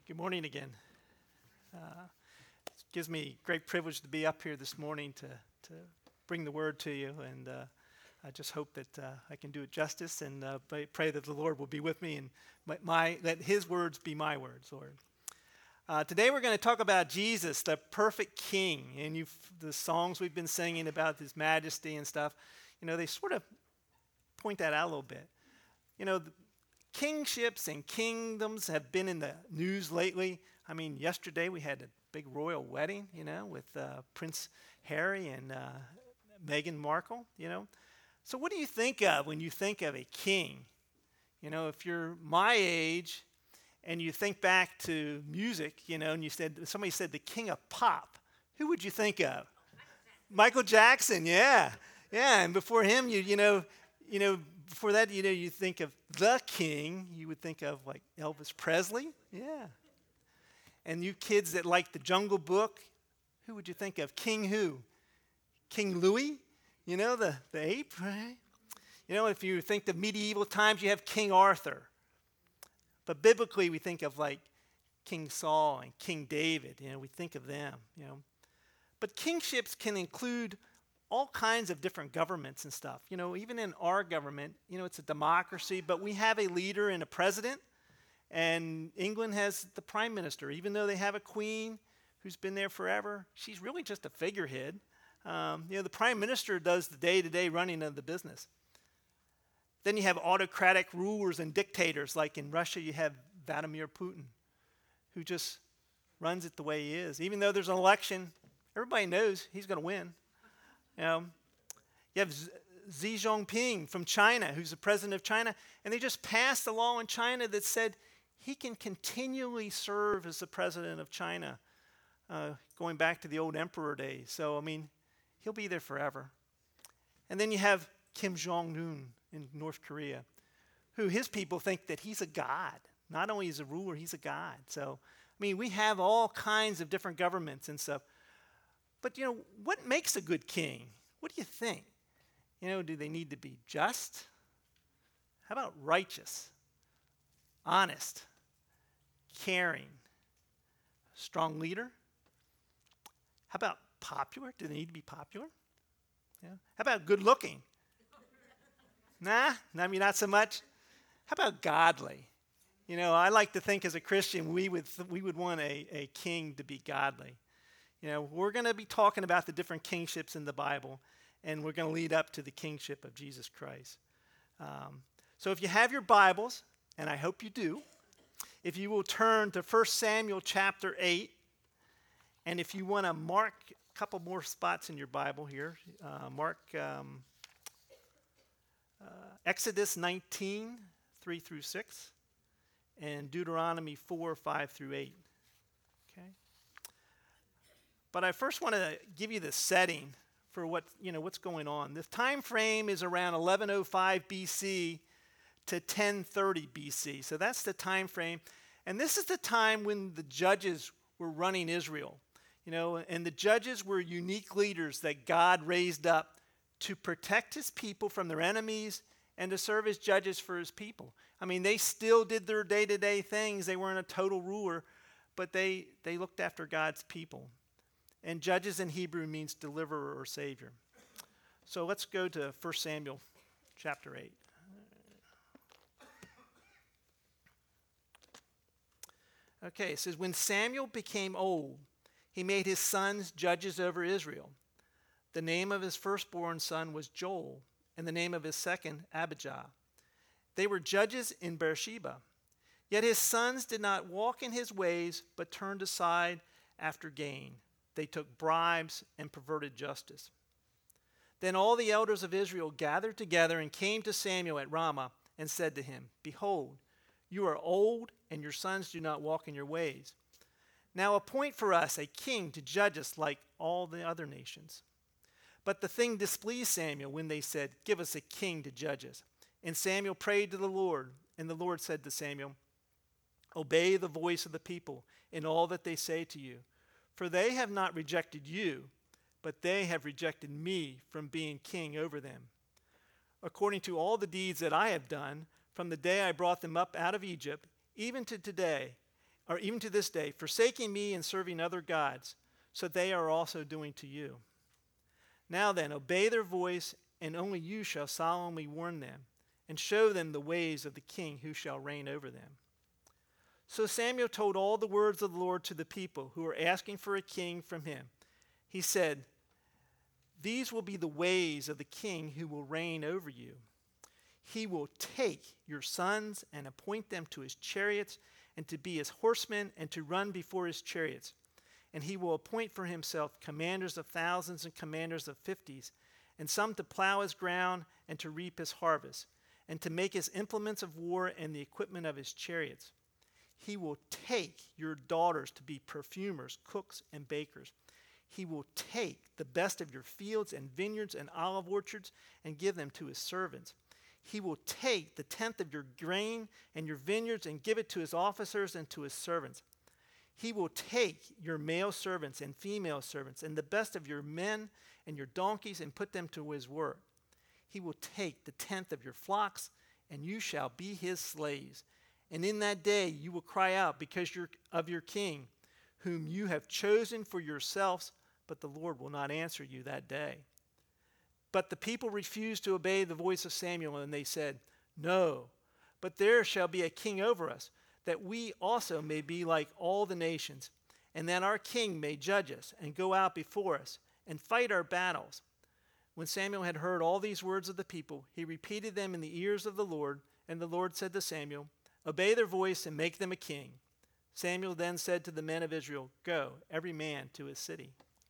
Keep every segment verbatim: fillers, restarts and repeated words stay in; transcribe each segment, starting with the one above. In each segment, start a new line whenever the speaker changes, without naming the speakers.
Good morning again. Uh, it gives me great privilege to be up here this morning to, to bring the word to you, and uh, I just hope that uh, I can do it justice, and uh, pray, pray that the Lord will be with me, and my, my let His words be my words, Lord. Uh, today we're going to talk about Jesus, the perfect King, and you've, the songs we've been singing about His majesty and stuff, you know, they sort of point that out a little bit. You know, the, Kingships and kingdoms have been in the news lately. I mean, yesterday we had a big royal wedding, you know, with uh, Prince Harry and uh, Meghan Markle, you know. So what do you think of when you think of a king? You know, if you're my age and you think back to music, you know, and you said, somebody said the king of pop, who would you think of? Michael Jackson, yeah. Yeah, and before him, you you know, you know, before that, you know, you think of the king, you would think of like Elvis Presley. Yeah. And you kids that like the Jungle Book, who would you think of? King who? King Louis? You know, the, the ape, right? You know, if you think of medieval times, you have King Arthur. But biblically, we think of like King Saul and King David. You know, we think of them, you know. But kingships can include all kinds of different governments and stuff. You know, even in our government, you know, it's a democracy, but we have a leader and a president, and England has the prime minister. Even though they have a queen who's been there forever, she's really just a figurehead. Um, you know, the prime minister does the day-to-day running of the business. Then you have autocratic rulers and dictators, like in Russia you have Vladimir Putin, who just runs it the way he is. Even though there's an election, everybody knows he's going to win. You know, you have Xi Jinping from China, who's the president of China, and they just passed a law in China that said he can continually serve as the president of China, uh, going back to the old emperor days. So, I mean, he'll be there forever. And then you have Kim Jong-un in North Korea, who his people think that he's a god. Not only is a ruler, he's a god. So, I mean, we have all kinds of different governments and stuff. But, you know, what makes a good king? What do you think? You know, do they need to be just? How about righteous, honest, caring, strong leader? How about popular? Do they need to be popular? Yeah. How about good looking? Nah, I mean, not so much. How about godly? You know, I like to think as a Christian, we would, th- we would want a, a king to be godly. You know, we're going to be talking about the different kingships in the Bible, and we're going to lead up to the kingship of Jesus Christ. Um, so if you have your Bibles, and I hope you do, if you will turn to First Samuel chapter eight, and if you want to mark a couple more spots in your Bible here, uh, mark um, uh, Exodus nineteen, three through six, and Deuteronomy four, five through eight. Okay? But I first want to give you the setting for what, you know, what's going on. The time frame is around eleven oh five B C to ten thirty B C. So that's the time frame. And this is the time when the judges were running Israel. You know, and the judges were unique leaders that God raised up to protect his people from their enemies and to serve as judges for his people. I mean, they still did their day-to-day things. They weren't a total ruler, but they, they looked after God's people. And judges in Hebrew means deliverer or savior. So let's go to First Samuel chapter eight. Okay, it says, when Samuel became old, he made his sons judges over Israel. The name of his firstborn son was Joel, and the name of his second, Abijah. They were judges in Beersheba. Yet his sons did not walk in his ways, but turned aside after gain. They took bribes and perverted justice. Then all the elders of Israel gathered together and came to Samuel at Ramah and said to him, behold, you are old, and your sons do not walk in your ways. Now appoint for us a king to judge us like all the other nations. But the thing displeased Samuel when they said, give us a king to judge us. And Samuel prayed to the Lord, and the Lord said to Samuel, obey the voice of the people in all that they say to you. For they have not rejected you, but they have rejected me from being king over them. According to all the deeds that I have done, from the day I brought them up out of Egypt, even to today, or even to this day, forsaking me and serving other gods, so they are also doing to you. Now then, obey their voice, and only you shall solemnly warn them, and show them the ways of the king who shall reign over them. So Samuel told all the words of the Lord to the people who were asking for a king from him. He said, these will be the ways of the king who will reign over you. He will take your sons and appoint them to his chariots and to be his horsemen and to run before his chariots. And he will appoint for himself commanders of thousands and commanders of fifties, and some to plow his ground and to reap his harvest, and to make his implements of war and the equipment of his chariots. He will take your daughters to be perfumers, cooks, and bakers. He will take the best of your fields and vineyards and olive orchards and give them to his servants. He will take the tenth of your grain and your vineyards and give it to his officers and to his servants. He will take your male servants and female servants and the best of your men and your donkeys and put them to his work. He will take the tenth of your flocks, and you shall be his slaves. And in that day you will cry out because you're, of your king, whom you have chosen for yourselves, but the Lord will not answer you that day. But the people refused to obey the voice of Samuel, and they said, no, but there shall be a king over us, that we also may be like all the nations, and that our king may judge us and go out before us and fight our battles. When Samuel had heard all these words of the people, he repeated them in the ears of the Lord, and the Lord said to Samuel, obey their voice and make them a king. Samuel then said to the men of Israel, go, every man to his city.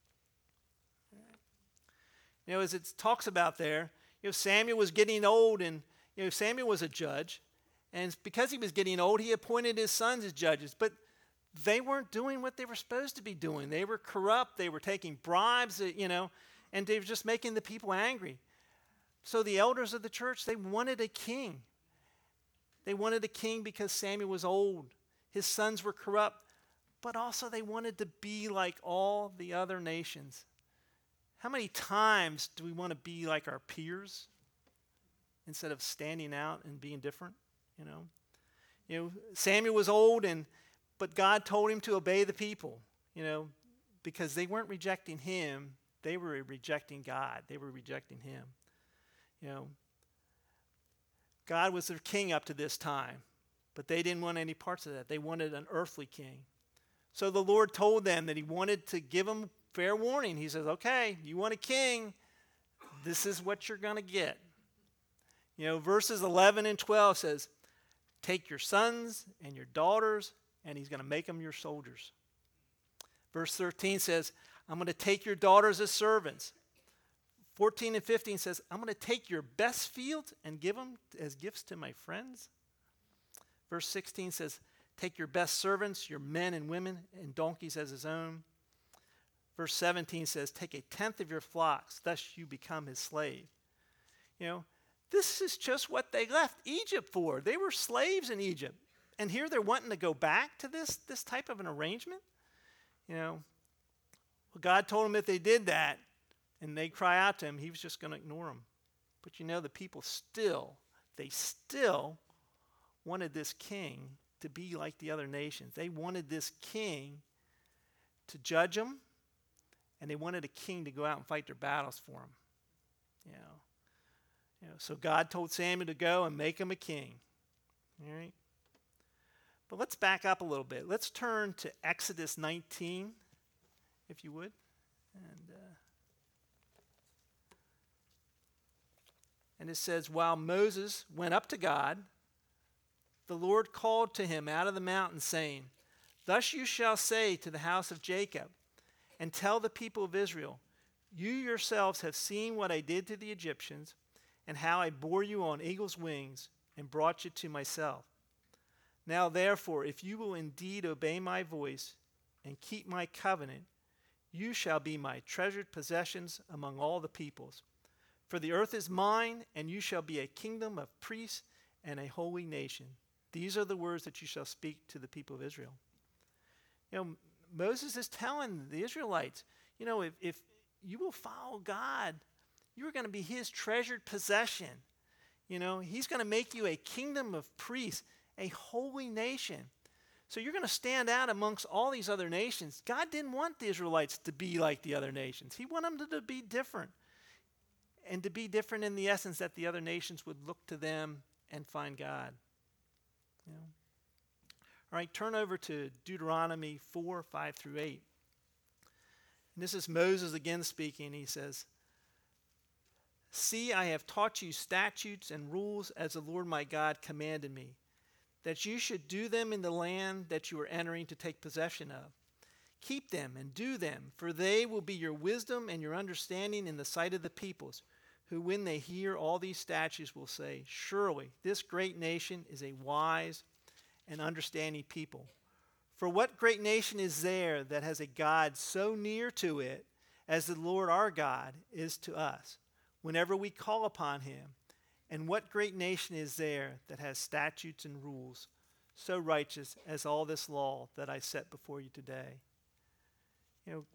You know, as it talks about there, you know, Samuel was getting old, and you know, Samuel was a judge, and because he was getting old, he appointed his sons as judges, but they weren't doing what they were supposed to be doing. They were corrupt, they were taking bribes, you know, and they were just making the people angry. So the elders of the church, they wanted a king. They wanted a king because Samuel was old. His sons were corrupt, but also they wanted to be like all the other nations. How many times do we want to be like our peers instead of standing out and being different? You know, you know, Samuel was old, and but God told him to obey the people. You know, because they weren't rejecting him; they were rejecting God. They were rejecting him. You know, God was their king up to this time, but they didn't want any parts of that. They wanted an earthly king. So the Lord told them that he wanted to give them fair warning. He says, okay, you want a king, this is what you're going to get. You know, verses eleven and twelve says, take your sons and your daughters, and he's going to make them your soldiers. Verse thirteen says, I'm going to take your daughters as servants. fourteen and fifteen says, I'm going to take your best fields and give them as gifts to my friends. Verse sixteen says, take your best servants, your men and women, and donkeys as his own. Verse seventeen says, take a tenth of your flocks, thus you become his slave. You know, this is just what they left Egypt for. They were slaves in Egypt. And here they're wanting to go back to this, this type of an arrangement. You know, well, God told them if they did that and they cry out to him, he was just going to ignore them. But you know, the people still, they still wanted this king to be like the other nations. They wanted this king to judge them, and they wanted a king to go out and fight their battles for them. You know, you know, so God told Samuel to go and make him a king. All right? But let's back up a little bit. Let's turn to Exodus nineteen, if you would. And, uh, and it says, while Moses went up to God, the Lord called to him out of the mountain, saying, thus you shall say to the house of Jacob, and tell the people of Israel, you yourselves have seen what I did to the Egyptians, and how I bore you on eagle's wings and brought you to myself. Now therefore, if you will indeed obey my voice and keep my covenant, you shall be my treasured possessions among all the peoples. For the earth is mine, and you shall be a kingdom of priests and a holy nation. These are the words that you shall speak to the people of Israel. You know, Moses is telling the Israelites, you know, if, if you will follow God, you're going to be his treasured possession. You know, he's going to make you a kingdom of priests, a holy nation. So you're going to stand out amongst all these other nations. God didn't want the Israelites to be like the other nations. He wanted them to be different. And to be different in the essence that the other nations would look to them and find God. You know? All right, turn over to Deuteronomy four, five through eight. And this is Moses again speaking. He says, "See, I have taught you statutes and rules as the Lord my God commanded me, that you should do them in the land that you are entering to take possession of. Keep them and do them, for they will be your wisdom and your understanding in the sight of the peoples, who when they hear all these statutes will say, surely this great nation is a wise and understanding people. For what great nation is there that has a God so near to it as the Lord our God is to us, whenever we call upon him? And what great nation is there that has statutes and rules so righteous as all this law that I set before you today?" You know,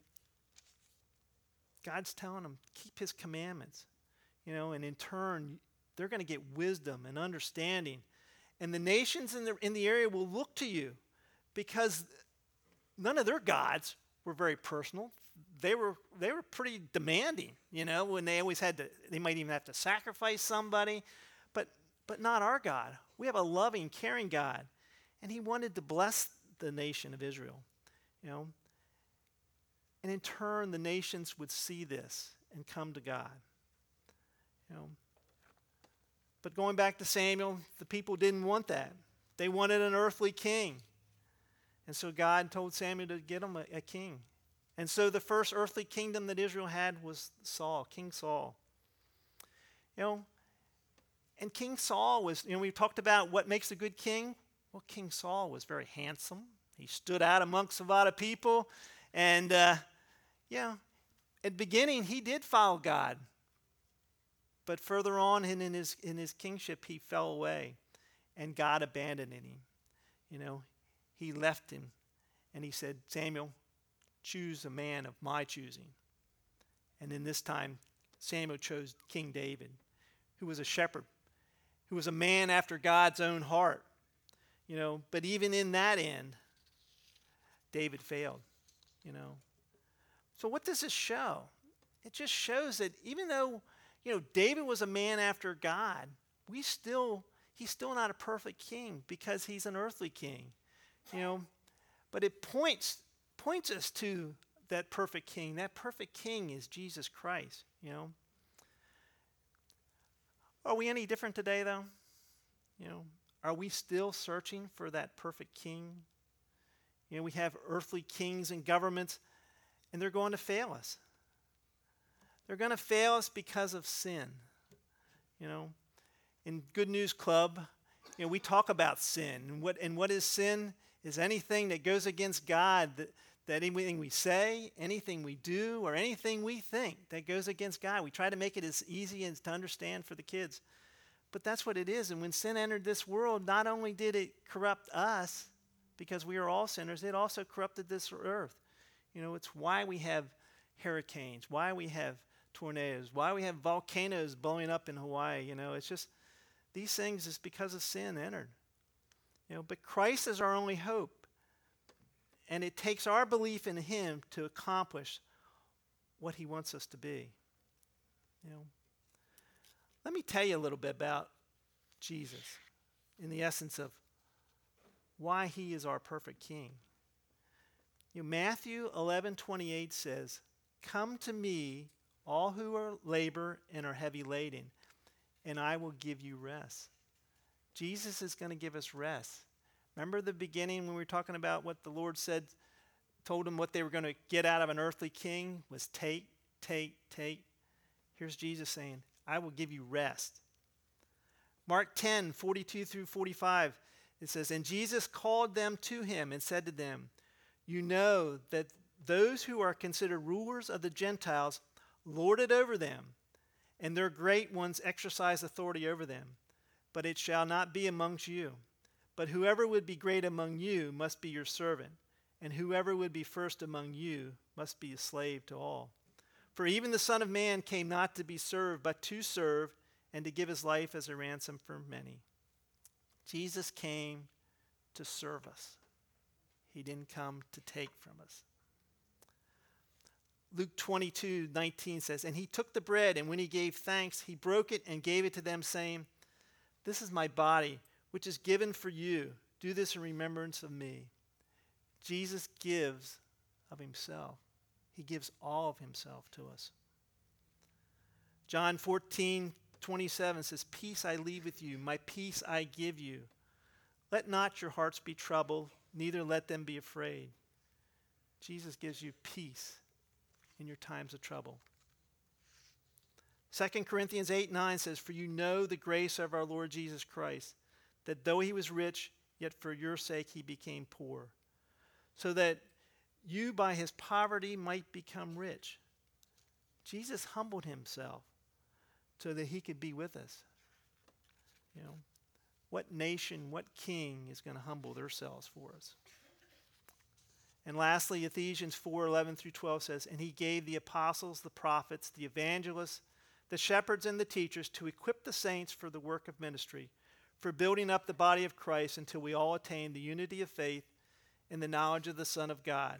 God's telling them, keep his commandments. You know, and in turn, they're going to get wisdom and understanding. And the nations in the, in the area will look to you, because none of their gods were very personal. They were they were pretty demanding, you know, when they always had to, they might even have to sacrifice somebody, but but not our God. We have a loving, caring God, and he wanted to bless the nation of Israel, you know. And in turn, the nations would see this and come to God, you know. But going back to Samuel, the people didn't want that. They wanted an earthly king. And so God told Samuel to get them a, a king. And so the first earthly kingdom that Israel had was Saul, King Saul. You know, and King Saul was, you know, we talked about what makes a good king. Well, King Saul was very handsome. He stood out amongst a lot of people. And, uh, yeah, at the beginning, he did follow God. But further on in, in, his, in his kingship, he fell away. And God abandoned him. You know, he left him. And he said, Samuel, choose a man of my choosing. And in this time, Samuel chose King David, who was a shepherd, who was a man after God's own heart. You know, but even in that end, David failed, you know. So what does this show? It just shows that even though, you know, David was a man after God, we still, he's still not a perfect king because he's an earthly king, you know. But it points points us to that perfect king. That perfect king is Jesus Christ, you know. Are we any different today, though? You know, are we still searching for that perfect king? You know, we have earthly kings and governments, and they're going to fail us. They're going to fail us because of sin. You know, in Good News Club, you know, we talk about sin. And what, and what is sin? Is anything that goes against God, that, that anything we say, anything we do, or anything we think that goes against God. We try to make it as easy as to understand for the kids. But that's what it is. And when sin entered this world, not only did it corrupt us, because we are all sinners, it also corrupted this earth. You know, it's why we have hurricanes, why we have tornadoes, why we have volcanoes blowing up in Hawaii. You know, it's just, these things is because of sin entered. You know, but Christ is our only hope. And it takes our belief in him to accomplish what he wants us to be. You know, let me tell you a little bit about Jesus in the essence of why he is our perfect king. You know, Matthew eleven twenty-eight says, "Come to me, all who are labor and are heavy laden, and I will give you rest." Jesus is going to give us rest. Remember the beginning when we were talking about what the Lord said, told them what they were going to get out of an earthly king was take, take, take. Here's Jesus saying, I will give you rest. Mark ten, forty-two through forty-five, it says, "And Jesus called them to him and said to them, you know that those who are considered rulers of the Gentiles lord it over them, and their great ones exercise authority over them. But it shall not be amongst you. But whoever would be great among you must be your servant, and whoever would be first among you must be a slave to all. For even the Son of Man came not to be served, but to serve, and to give his life as a ransom for many." Jesus came to serve us. He didn't come to take from us. Luke twenty-two nineteen says, and he took the bread, and when he gave thanks, he broke it and gave it to them, saying, this is my body, which is given for you. Do this in remembrance of me. Jesus gives of himself. He gives all of himself to us. John fourteen twenty-seven says, peace I leave with you, my peace I give you. Let not your hearts be troubled, neither let them be afraid. Jesus gives you peace in your times of trouble. Second Corinthians eight nine says, for you know the grace of our Lord Jesus Christ, that though he was rich, yet for your sake he became poor, so that you by his poverty might become rich. Jesus humbled himself so that he could be with us. You know, what nation, what king is going to humble themselves for us? And lastly, Ephesians four eleven through twelve says, and he gave the apostles, the prophets, the evangelists, the shepherds, and the teachers to equip the saints for the work of ministry, for building up the body of Christ until we all attain the unity of faith and the knowledge of the Son of God.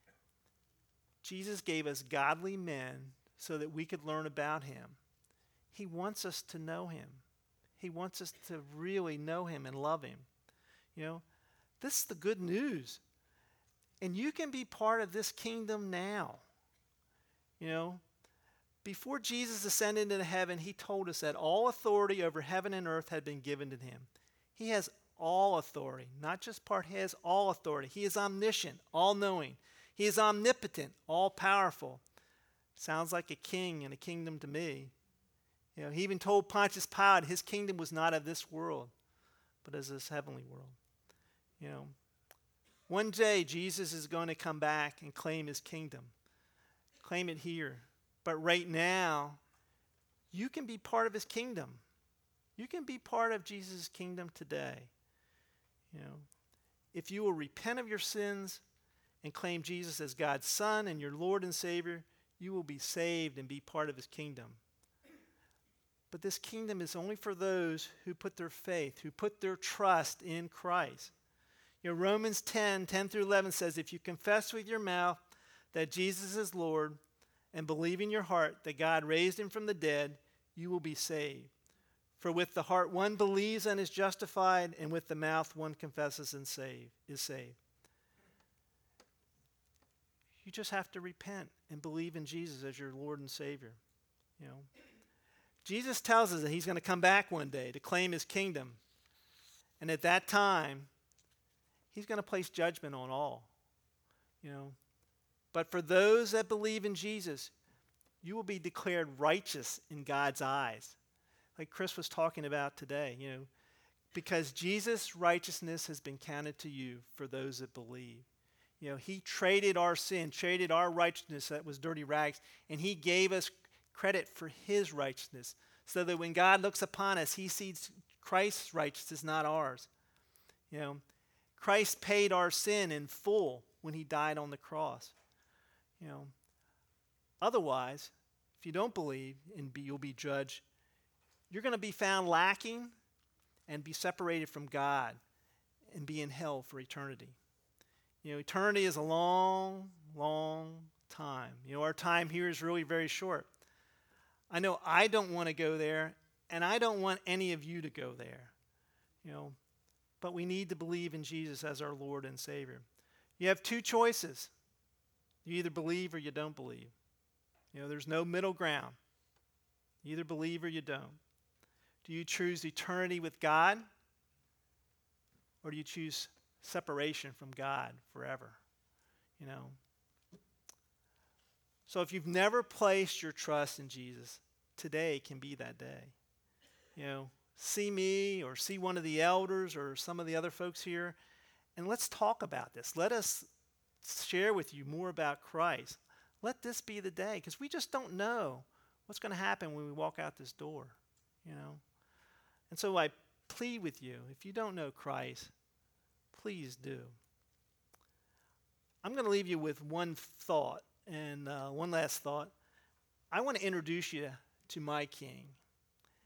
Jesus gave us godly men so that we could learn about him. He wants us to know him. He wants us to really know him and love him. You know, this is the good news. And you can be part of this kingdom now. You know, before Jesus ascended into heaven, he told us that all authority over heaven and earth had been given to him. He has all authority, not just part, he has all authority. He is omniscient, all-knowing. He is omnipotent, all-powerful. Sounds like a king and a kingdom to me. You know, he even told Pontius Pilate his kingdom was not of this world, but as this heavenly world. You know, one day Jesus is going to come back and claim his kingdom. Claim it here. But right now, you can be part of his kingdom. You can be part of Jesus' kingdom today. You know, if you will repent of your sins and claim Jesus as God's Son and your Lord and Savior, you will be saved and be part of his kingdom. But this kingdom is only for those who put their faith, who put their trust in Christ. You know, Romans ten, ten through eleven says, if you confess with your mouth that Jesus is Lord and believe in your heart that God raised him from the dead, you will be saved. For with the heart one believes and is justified, and with the mouth one confesses and save, is saved. You just have to repent and believe in Jesus as your Lord and Savior. You know, Jesus tells us that he's going to come back one day to claim his kingdom. And at that time, he's going to place judgment on all. You know, but for those that believe in Jesus, you will be declared righteous in God's eyes. Like Chris was talking about today, you know, because Jesus' righteousness has been counted to you for those that believe. You know, he traded our sin, traded our righteousness that was dirty rags, and he gave us credit for his righteousness, so that when God looks upon us, he sees Christ's righteousness, not ours. You know, Christ paid our sin in full when he died on the cross. You know, otherwise, if you don't believe and be, you'll be judged, you're going to be found lacking and be separated from God and be in hell for eternity. You know, eternity is a long, long time. You know, our time here is really very short. I know I don't want to go there, and I don't want any of you to go there. You know, but we need to believe in Jesus as our Lord and Savior. You have two choices. You either believe or you don't believe. You know, there's no middle ground. You either believe or you don't. Do you choose eternity with God, or do you choose separation from God forever? You know. So if you've never placed your trust in Jesus, today can be that day. You know, see me or see one of the elders or some of the other folks here, and let's talk about this. Let us share with you more about Christ. Let this be the day, because we just don't know what's going to happen when we walk out this door, you know. And so I plead with you, if you don't know Christ, please do. I'm going to leave you with one thought, and uh, one last thought. I want to introduce you to my King.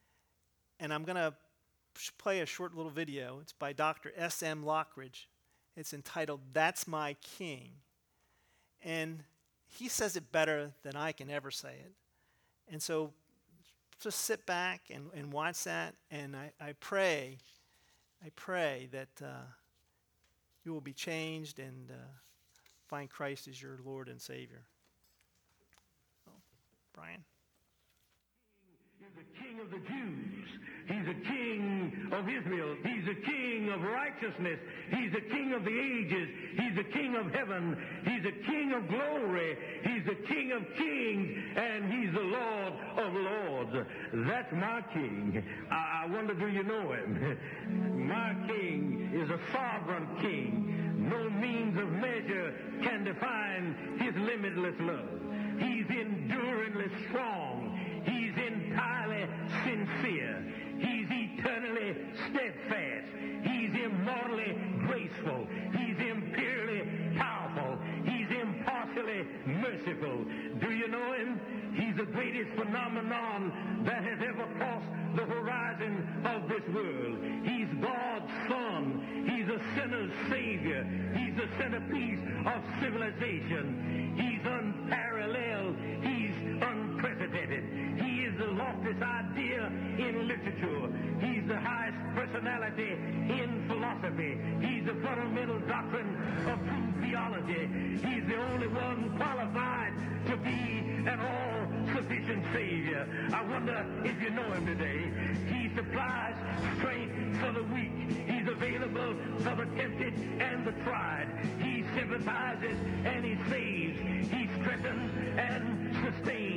And I'm going to play a short little video. It's by Doctor S M Lockridge. It's entitled, That's My King. And he says it better than I can ever say it. And so just sit back and, and watch that, and I, I pray, I pray that uh, you will be changed and uh, find Christ as your Lord and Savior. Oh, Brian?
He's the King of the Jews. He's the King of Israel. He's the King of righteousness. He's the King of the ages. He's the King of heaven. He's the King of glory. He's the King of kings, and he's the Lord of lords. That's my King. I, I wonder, do you know him? My King is a sovereign King. No means of measure can define his limitless love. He's enduringly strong. He's entirely sincere. He's eternally steadfast. He's immortally graceful. He's imperially powerful. He's impartially merciful. Do you know him? He's the greatest phenomenon that has ever crossed the horizon of this world. He's God's Son. He's a sinner's Savior. He's the centerpiece of civilization. He's unparalleled. He's unprecedented. He is the loftiest idea in literature. He's the highest personality in philosophy. He's the fundamental doctrine of true theology. He's the only one qualified to be an all-sufficient Savior. I wonder if you know him today. He supplies strength for the weak. He's available for the tempted and the tried. He sympathizes and he saves. He strengthens and sustains.